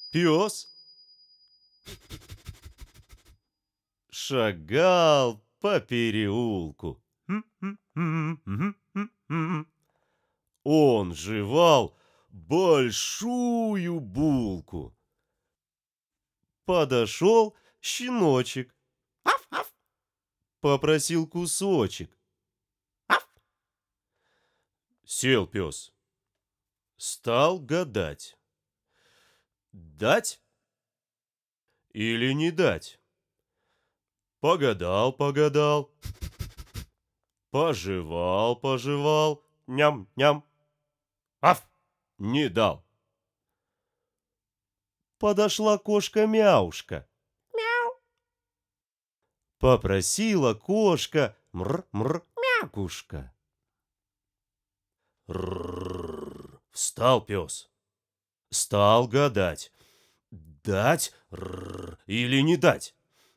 Пес шагал по переулку. Он жевал большую булку. Подошел щеночек, попросил кусочек. Сел пес, стал гадать. Дать или не дать? Погадал, погадал, пожевал, пожевал, ням-ням. Аф! Не дал. Подошла кошка-мяушка. Попросила кошка мр-мр мякушка. Рррр. Встал пес, стал гадать. Дать или не дать?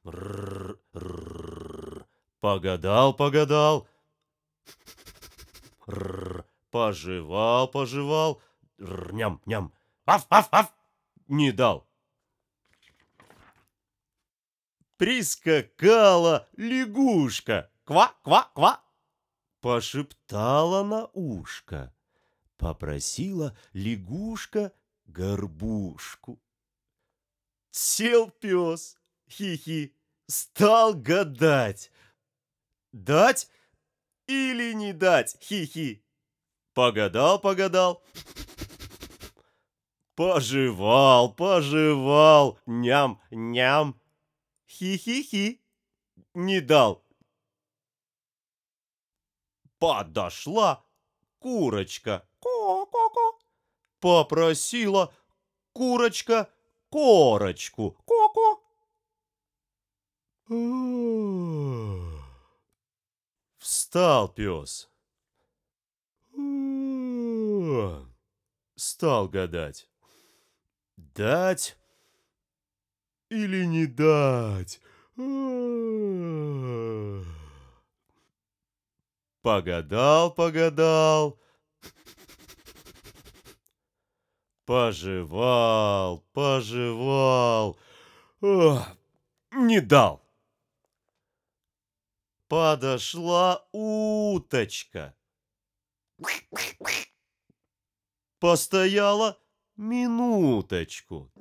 Погадал, погадал, пожевал, пожевал, ням-ням. Аф-аф-аф! Не дал. Прискакала лягушка. Ква-ква-ква. Пошептала на ушко. Попросила лягушка горбушку. Сел пес, хи-хи, стал гадать. Дать или не дать, хи-хи? Погадал, погадал, пожевал, пожевал, ням-ням. Хи-хи-хи, не дал. Подошла курочка. Ко-ко-ко. Попросила курочка корочку. Ко-ко. Встал пес. Стал гадать. Дать или не дать? Погадал, погадал, пожевал, пожевал, не дал. Подошла уточка. Постояла минуточку.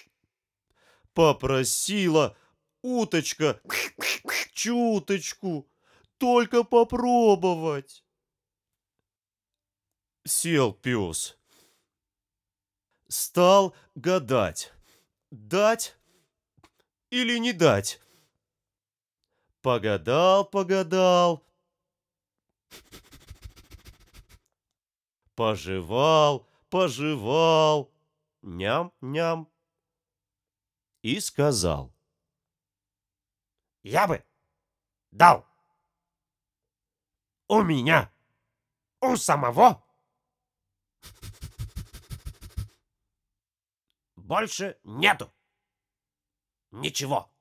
Попросила уточка чуточку, только попробовать. Сел пес, стал гадать. Дать или не дать? Погадал, погадал, пожевал, пожевал, ням-ням. И сказал: Я бы дал. У меня, у самого больше нету ничего.